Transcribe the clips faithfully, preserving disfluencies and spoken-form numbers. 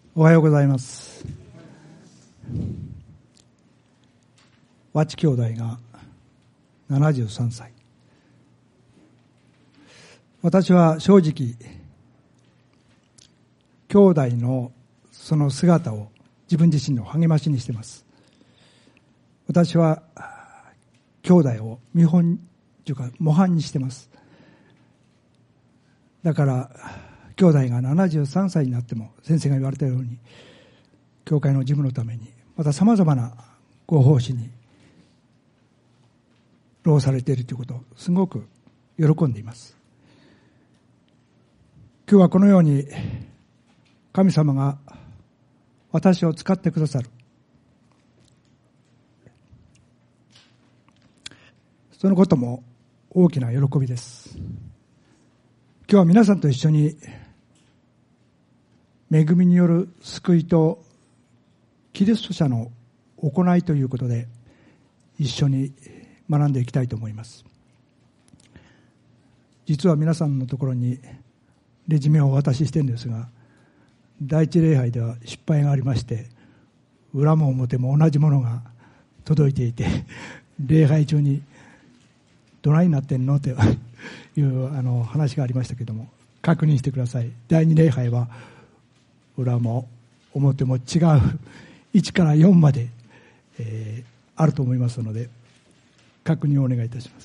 おはようございます。和知兄弟がななじゅうさんさい。私は正直兄弟のその姿を自分自身の励ましにしています。私は兄弟を見本というか模範にしています。だから兄弟がななじゅうさんさいになっても先生が言われたように教会の事務のためにまたさまざまなご奉仕に労されているということをすごく喜んでいます。今日はこのように神様が私を使ってくださる、そのことも大きな喜びです。今日は皆さんと一緒に恵みによる救いとキリスト者の行いということで一緒に学んでいきたいと思います。実は皆さんのところにレジュメをお渡ししているんですが、第一礼拝では失敗がありまして、裏も表も同じものが届いていて、礼拝中にどないなってんのというあの話がありましたけども、確認してください。第二礼拝は裏も表も違ういちからよんまで、えー、あると思いますので確認をお願いいたします。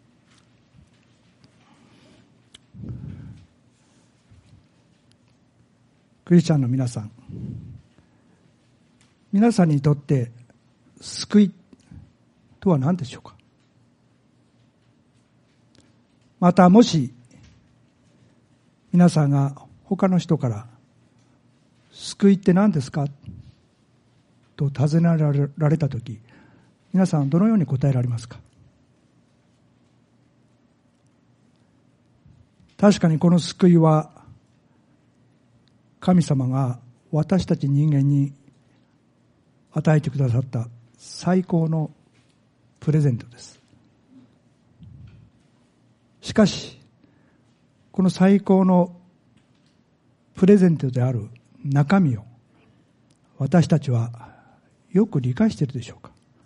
クリスチャンの皆さん、皆さんにとって救いとは何でしょうか。またもし皆さんが他の人から救いって何ですかと尋ねられたとき、皆さんどのように答えられますか。確かにこの救いは神様が私たち人間に与えてくださった最高のプレゼントです。しかしこの最高のプレゼントである中身を私たちはよく理解しているでしょうか。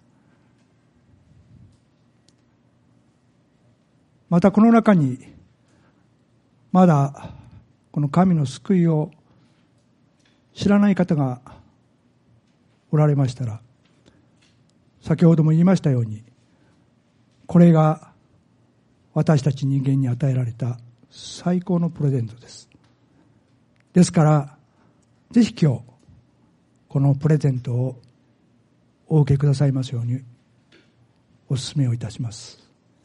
またこの中にまだこの神の救いを知らない方がおられましたら、先ほども言いましたように、これが私たち人間に与えられた最高のプレゼントです。ですからぜひ今日このプレゼントをお受けくださいますようにお勧めをいたします。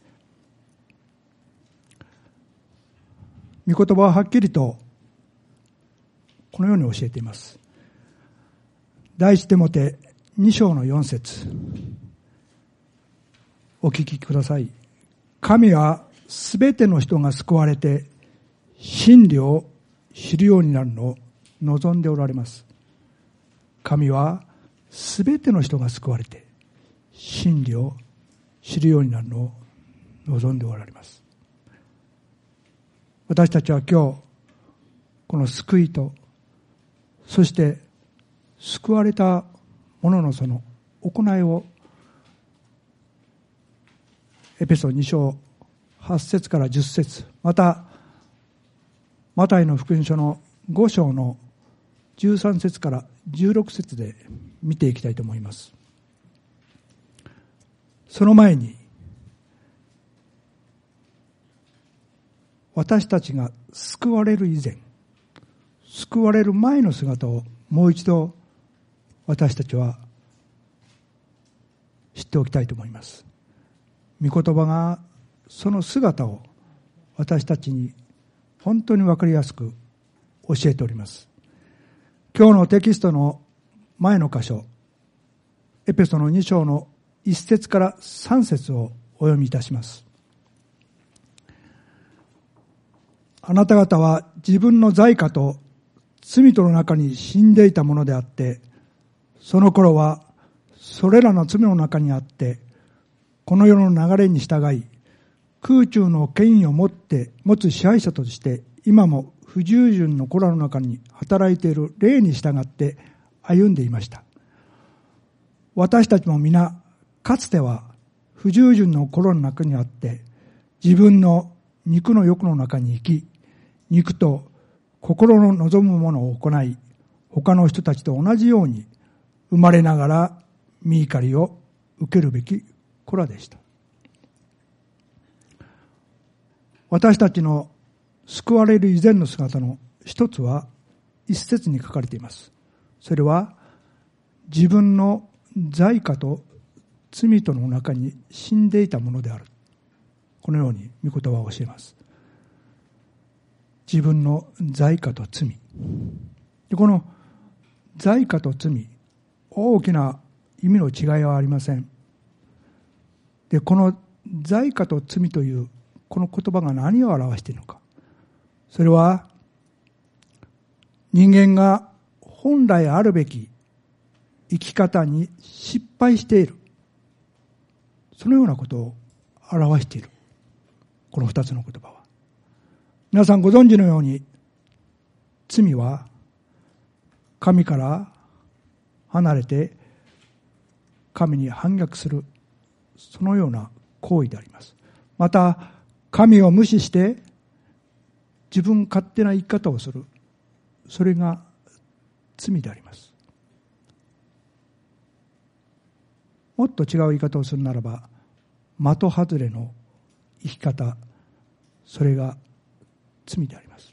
御言葉ははっきりとこのように教えています。第一テモテに章のよん節、お聞きください。神はすべての人が救われて真理を知るようになるのを望んでおられます。神はすべての人が救われて真理を知るようになるのを望んでおられます。私たちは今日この救いと、そして救われた者のその行いをエペソに章はち節からじゅっ節、またマタイの福音書のご章のじゅうさん節からじゅうろく節で見ていきたいと思います。その前に私たちが救われる以前、救われる前の姿をもう一度私たちは知っておきたいと思います。御言葉がその姿を私たちに本当に分かりやすく教えております。今日のテキストの前の箇所、エペソのに章のいち節からさん節をお読みいたします。あなた方は自分の罪過と罪との中に死んでいたものであって、その頃はそれらの罪の中にあって、この世の流れに従い、空中の権威を持って持つ支配者として今も不従順の子らの中に働いている霊に従って歩んでいました。私たちも皆かつては不従順の子らの中にあって、自分の肉の欲の中に生き、肉と心の望むものを行い、他の人たちと同じように生まれながら御怒りを受けるべき子らでした。私たちの救われる以前の姿の一つは一節に書かれています。それは自分の罪過と罪との中に死んでいたものである。このように御言葉を教えます。自分の罪過と罪。で、この罪過と罪、大きな意味の違いはありません。で、この罪過と罪というこの言葉が何を表しているのか。それは人間が本来あるべき生き方に失敗している。そのようなことを表している。この二つの言葉は。皆さんご存知のように、罪は神から離れて神に反逆する、そのような行為であります。また、神を無視して自分勝手な生き方をする、それが罪であります。もっと違う言い方をするならば、的外れの生き方、それが罪であります。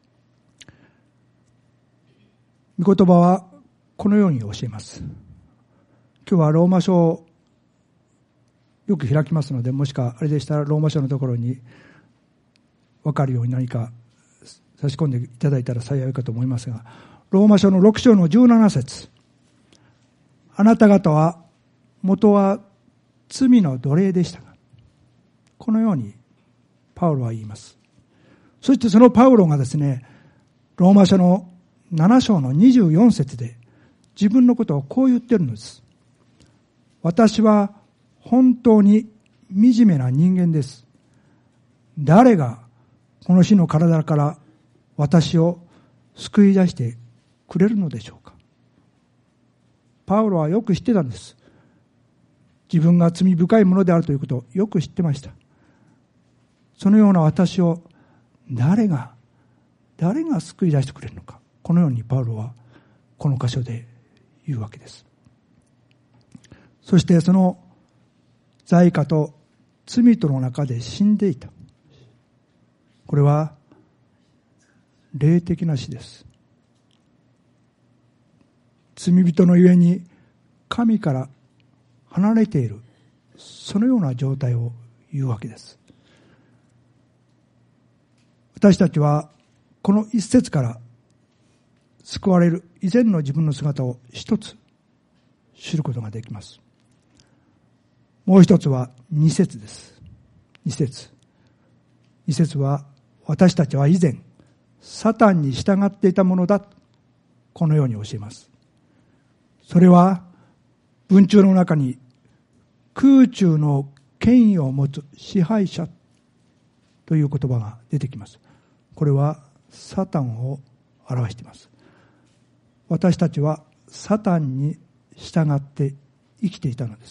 御言葉はこのように教えます。今日はローマ書をよく開きますので、もしかあれでしたらローマ書のところに分かるように何か差し込んでいただいたら幸いかと思いますが、ローマ書のろく章のじゅうなな節、あなた方は元は罪の奴隷でしたが、このようにパウロは言います。そしてそのパウロがですね、ローマ書のなな章のにじゅうよん節で自分のことをこう言ってるのです。私は本当に惨めな人間です。誰がこの死の体から私を救い出してくれるのでしょうか。パウロはよく知ってたんです。自分が罪深いものであるということをよく知ってました。そのような私を誰が誰が救い出してくれるのか、このようにパウロはこの箇所で言うわけです。そしてその罪過と罪との中で死んでいた。これは霊的な死です。罪人のゆえに神から離れている、そのような状態を言うわけです。私たちはこの一節から救われる以前の自分の姿を一つ知ることができます。もう一つは二節です。二節。二節は、私たちは以前サタンに従っていたものだ、このように教えます。それは文中の中に空中の権威を持つ支配者という言葉が出てきます。これはサタンを表しています。私たちはサタンに従って生きていたのです。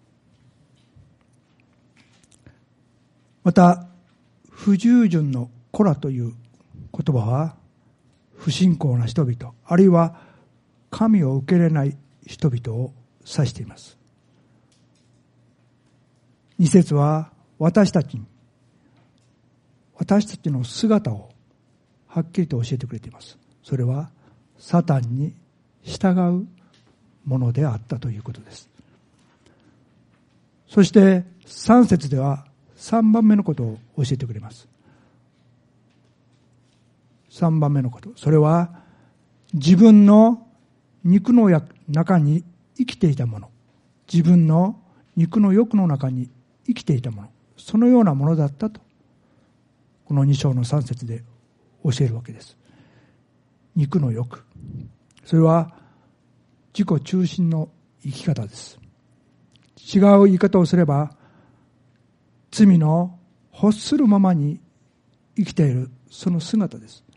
また、不従順の子らという言葉は、不信仰な人々、あるいは神を受け入れない人々を指しています。二節は私たちに、私たちの姿をはっきりと教えてくれています。それはサタンに従うものであったということです。そして三節では三番目のことを教えてくれます。三番目のこと。それは自分の肉の中に生きていたもの。自分の肉の欲の中に生きていたもの。そのようなものだったと。この二章の三節で教えるわけです。肉の欲。それは自己中心の生き方です。違う言い方をすれば、罪の欲するままに生きているその姿です。